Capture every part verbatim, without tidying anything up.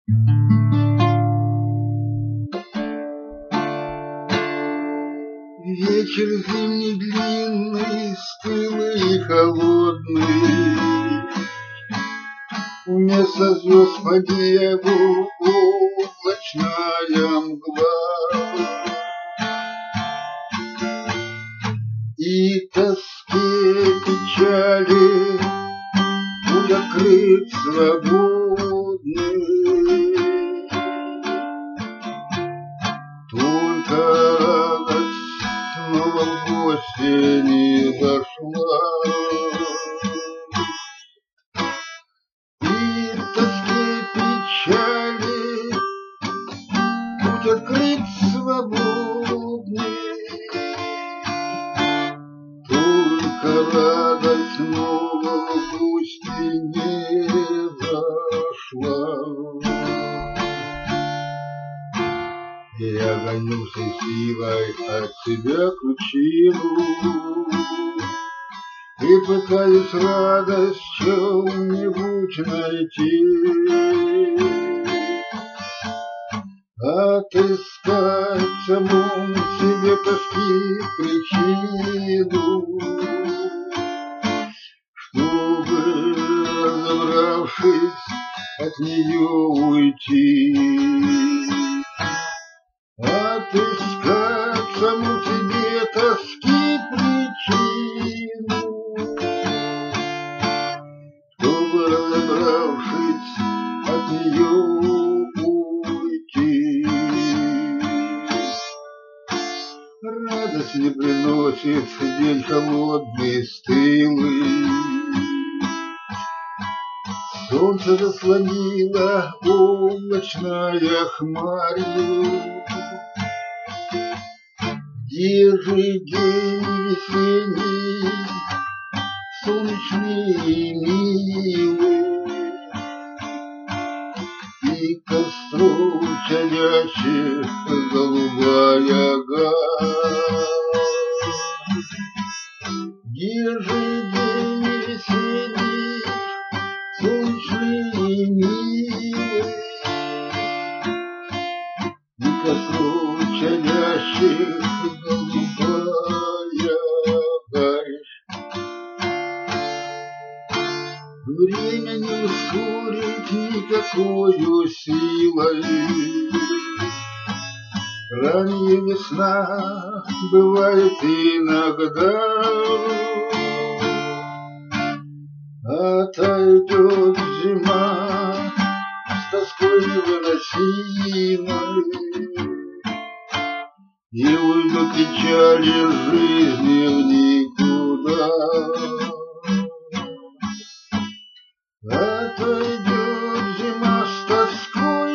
Вечер зимний длинный, стылый и холодный, вместо звезд по небу облачная мгла. И тоске печали путь открыт свободный. Только радость снова в гости не зашла. И тоске печали путь открыт свободный. Только радость снова в гости не зашла. Я гоню всей силой от себя ключину и пытаюсь радость в чем-нибудь найти, отыскать в самом себе тоски причину, чтобы, разобравшись, от нее уйти. Отыскать саму себе тоски причину, чтобы, разобравшись, от нее уйти. Радость не приносит день холодный, стылый. Солнце заслонило облачная хмарью. Где же день весенний, солнечный и милый, и костров чадящих голубая гавань? Где же день весенний, солнечный и милый, и костров чадящих голубая гарь? Время не ускорить никакою силой. Ранняя весна бывает иногда. Отойдет зима с тоской невыносимой, и уйдут печали жизни в никуда. Отойдет зима с тоской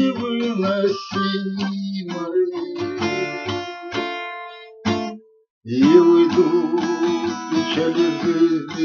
невыносимой, и уйдут печали жизни